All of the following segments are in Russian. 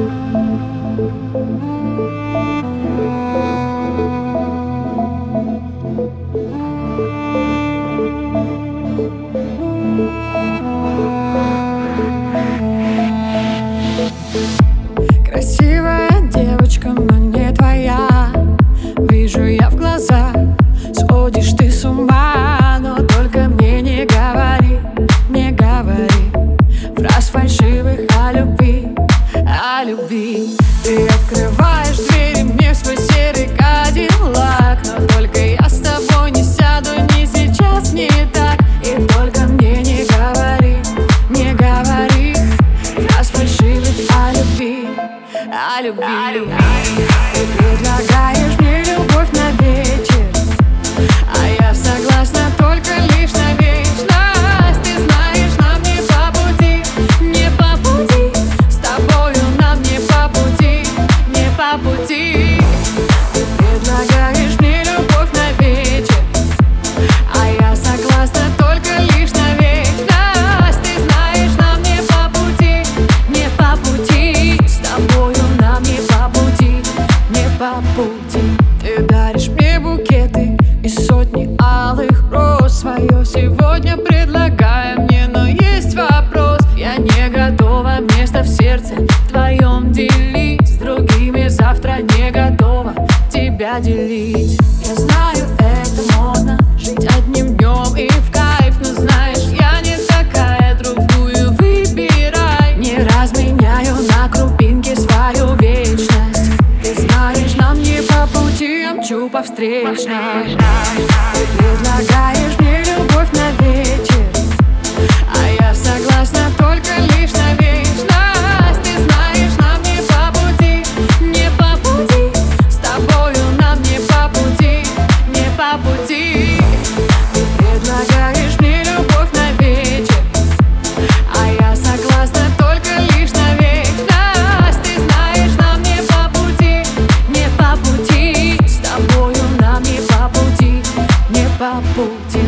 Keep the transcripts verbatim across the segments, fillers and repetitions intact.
Красивая девочка, но не твоя. Вижу я в глазах, сходишь ты с ума. Но только мне не говори, не говори фраз фальшивых о любви, о любви. Ты открываешь двери мне в свой серый кадиллак, но только я с тобой не сяду ни сейчас, ни так. И только мне не говори, не говори фраз фальшивых о любви, о любви. Ты предлагаешь мне любовь на вечер, а я согласна только лишь на вечность. Ты знаешь, нам не по пути, не по пути. С тобою нам не по пути, не по пути. Ты предлагаешь мне любовь на вечер, а я согласна только лишь на вечность. Ты знаешь, нам не по пути, не по пути. С тобою нам не по пути, не по пути. Ты даришь мне букеты и сотни алых роз. Свое сегодня предлагай мне, но есть вопрос. Я не готова место в сердце твоем делить с другими. Завтра не готова тебя делить. Я знаю, это модно жить одним днем и в кайф, но знаешь, я не такая, другую выбирай. Не разменяю на крупинки свою вечность. Ты знаешь, нам не по пути, я мчу по встречной. Ты предлагаешь мне любовь на вечер, а я согласна только лишь на вечность. Ты знаешь, нам не по пути, не по пути. С тобою нам не по пути, не по пути. Ты предлагаешь мне любовь на вечер, а я согласна только лишь на вечность. Ты знаешь, нам не по пути, не по пути. С тобою нам не по пути, не по пути.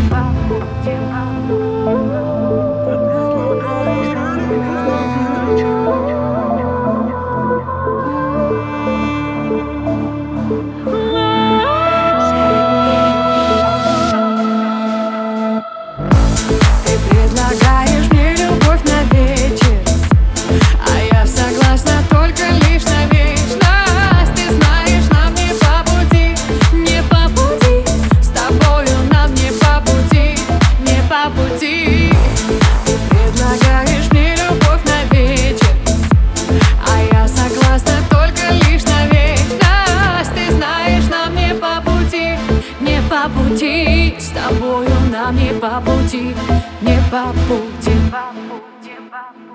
Ты предлагаешь мне любовь на вечер, а я согласна только лишь на вечность. Ты знаешь, нам не по пути, не по пути. С тобою нам не по пути, не по пути. Ты предлагаешь мне любовь на вечер, а я согласна только лишь на вечность. Ты знаешь, нам не по пути, не по пути. С тобою нам не по пути, не по пути.